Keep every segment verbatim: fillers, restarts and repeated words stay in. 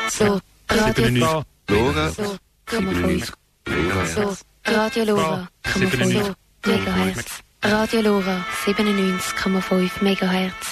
So, Radio Lora. So, Megahertz. So, Radio Lora, fünf Megahertz. Radio Lora, siebenundneunzig Komma fünf Megahertz.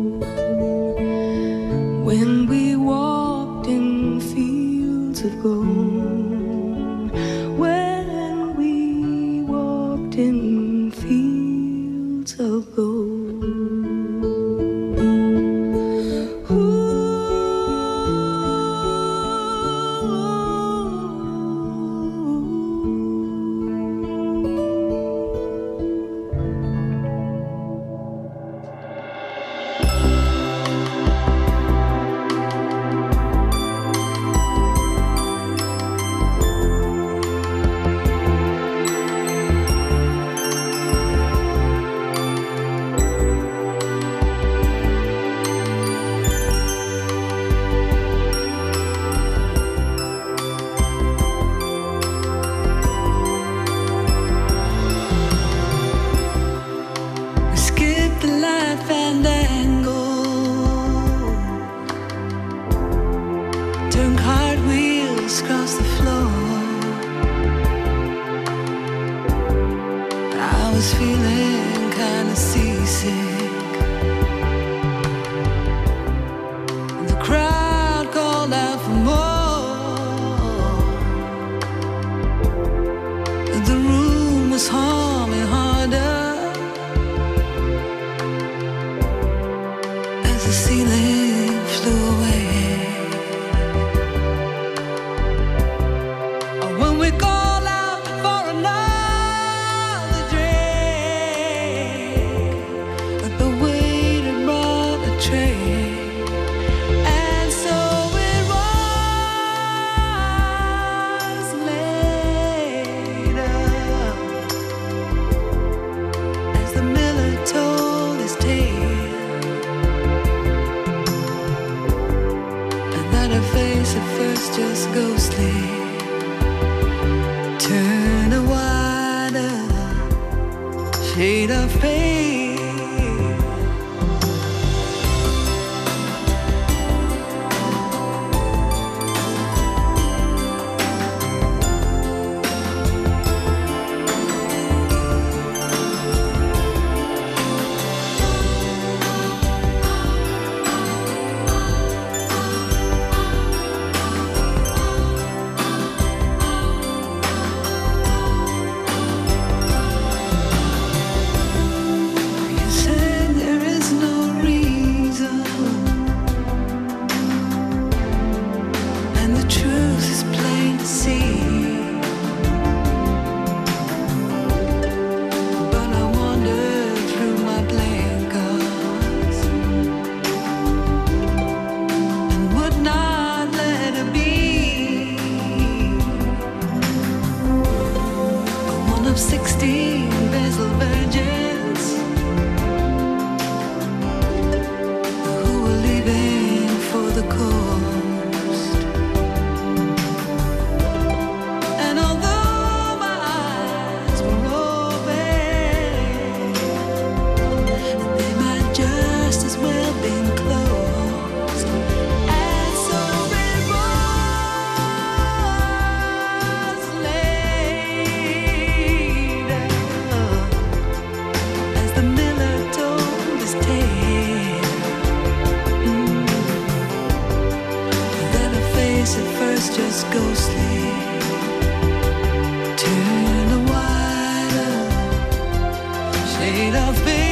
When we walked in fields of gold. Doing cartwheels across the floor. I was feeling kinda seasick. The crowd called out for more. The room was humming harder as the ceiling flew away. When we call out for another drink, the waiter brought a tray, and so it was later as the miller told his tale, and that her face at first just ghostly turn a wider shade of pale. Sixteen Basil virgins who were leaving for the coast, and although my eyes were open, they might just as well been closed. And so it was late as the miller told his tale. Mm. Then her face at first just ghostly turned a wider shade of pale.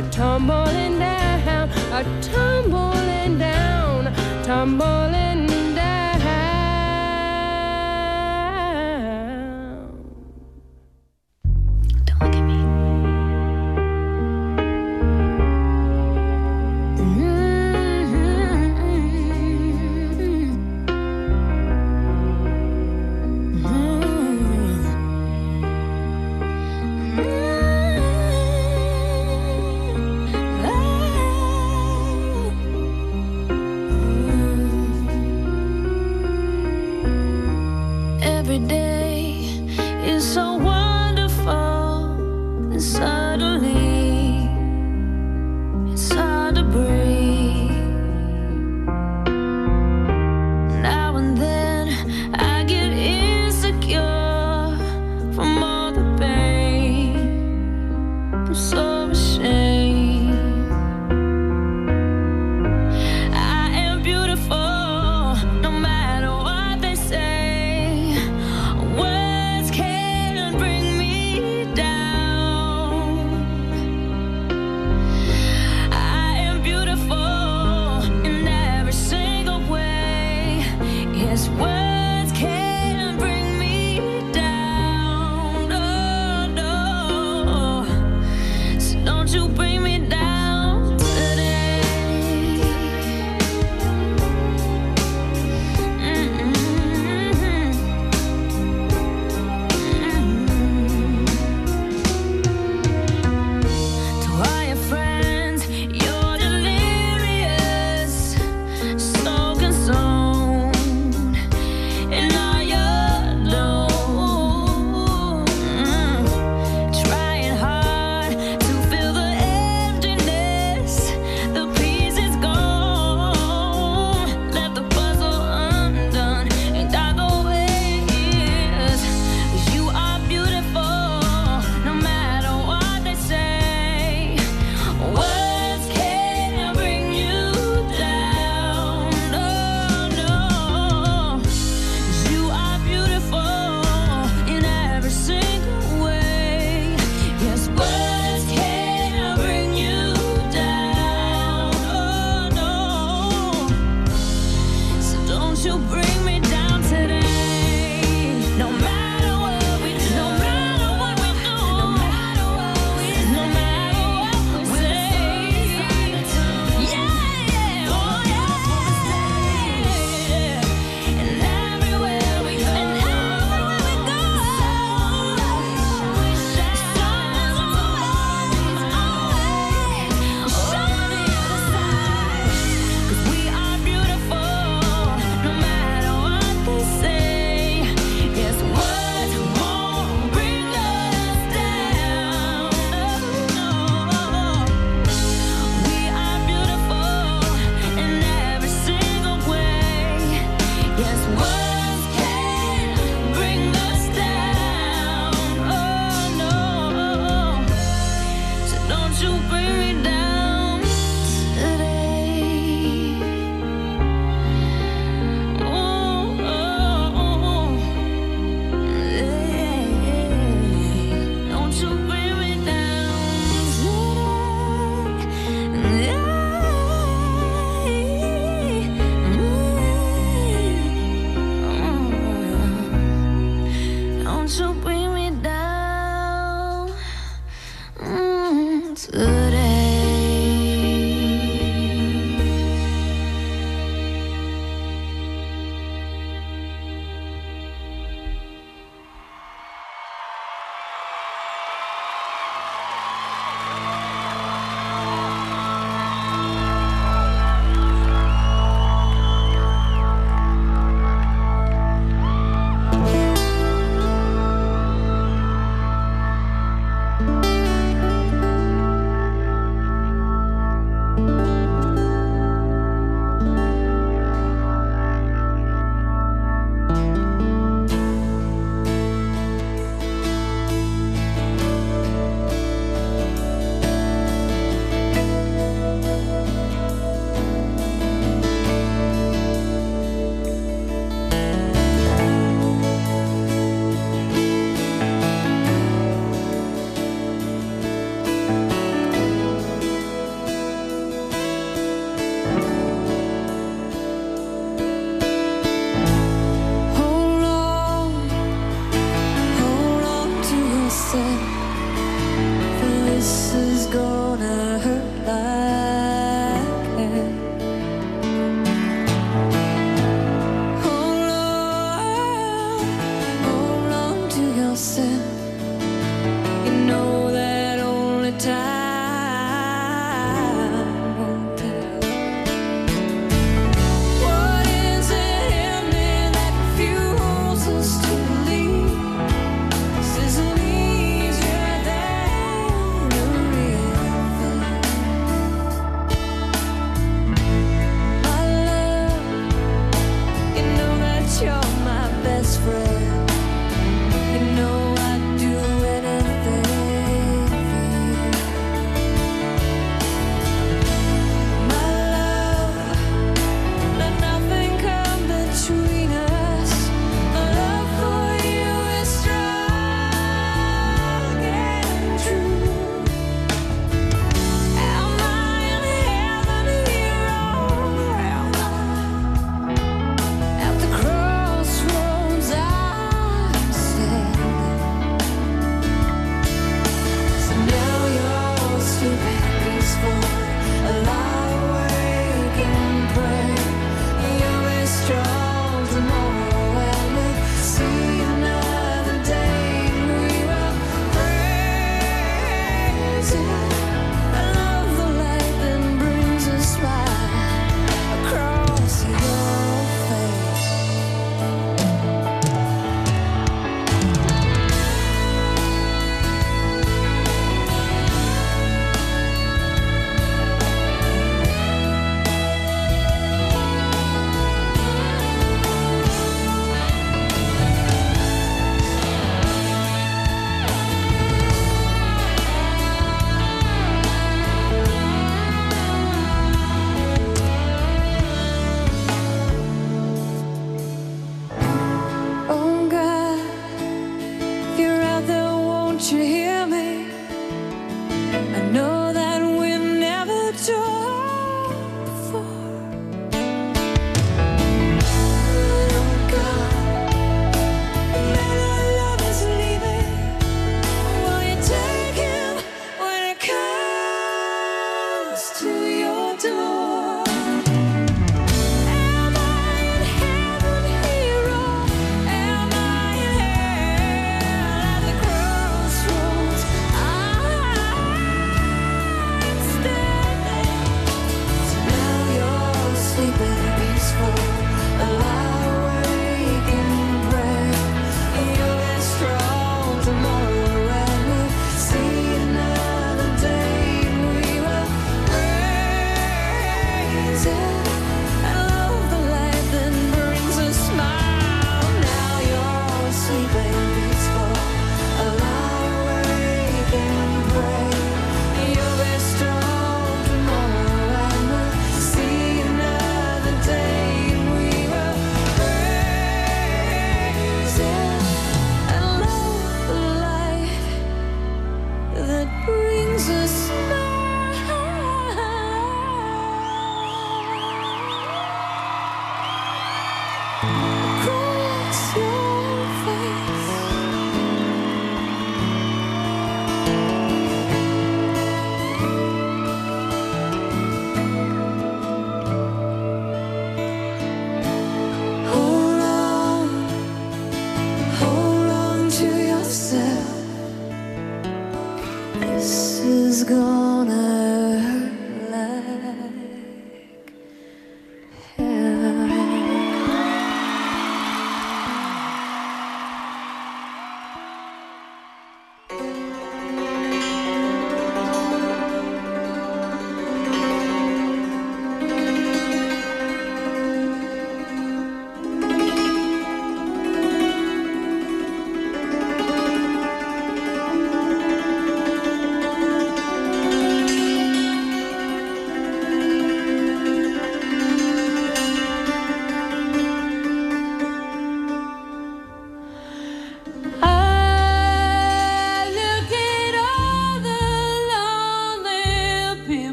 a tumbling down, a tumbling down, tumbling down. Don't look at me. Every day is so wonderful, and suddenly it's hard to breathe. Now and then I get insecure from all the pain. I'm so ashamed. I am beautiful, no matter what they say.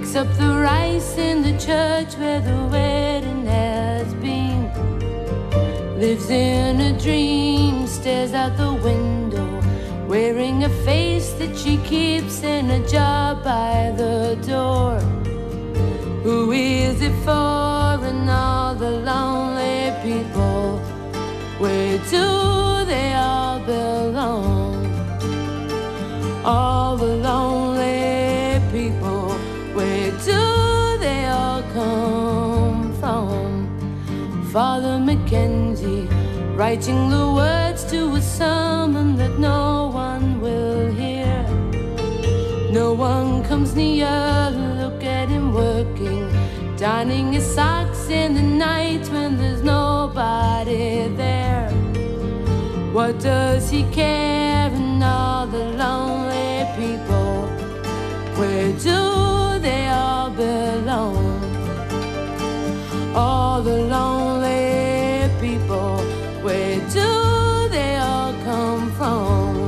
picks up the rice in the church where the wedding has been. Lives in a dream, stares out the window, wearing a face that she keeps in a jar by the door. Who is it for and all the lonely people? Where do they all belong? All the lonely people, where do they all come from? Father Mackenzie, writing the words to a sermon that no one will hear. No one comes near, look at him working, darning his socks in the night when there's nobody there. What does he care? And all the lonely people, where do they all belong? All the lonely people, where do they all come from?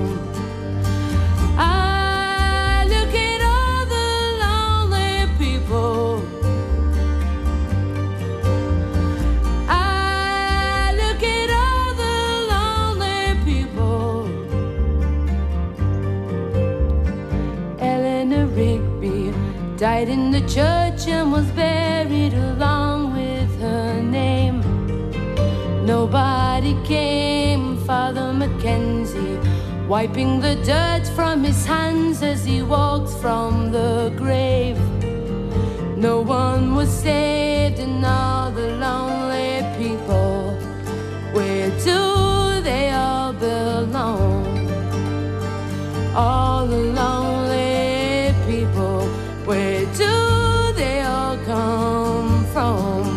I look at all the lonely people. I look at all the lonely people. Eleanor Rigby died in the church and was buried along with her name. Nobody came, Father Mackenzie, wiping the dirt from his hands as he walked from the grave. No one was saved and all the lonely people, where do they all belong? All the lonely people, where do they all come from?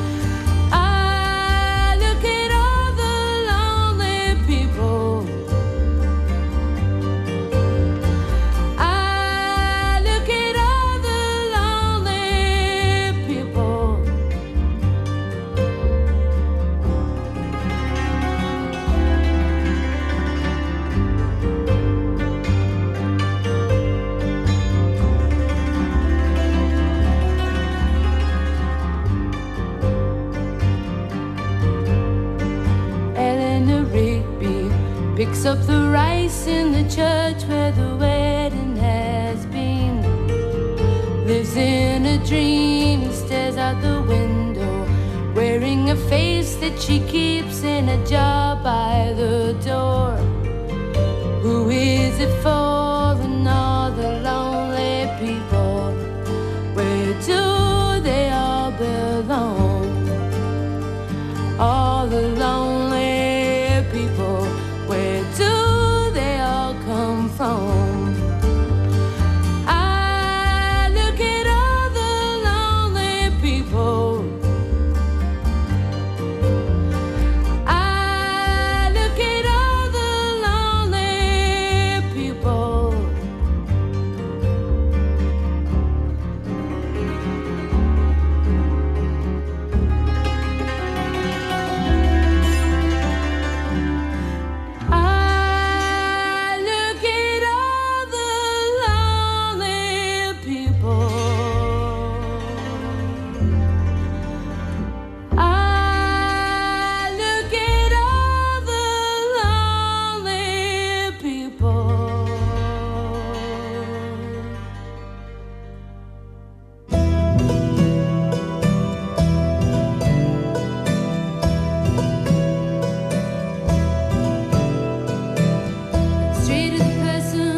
Picks up the rice in the church where the wedding has been. Lives in a dream, stares out the window, wearing a face that she keeps in a jar by the door. Who is it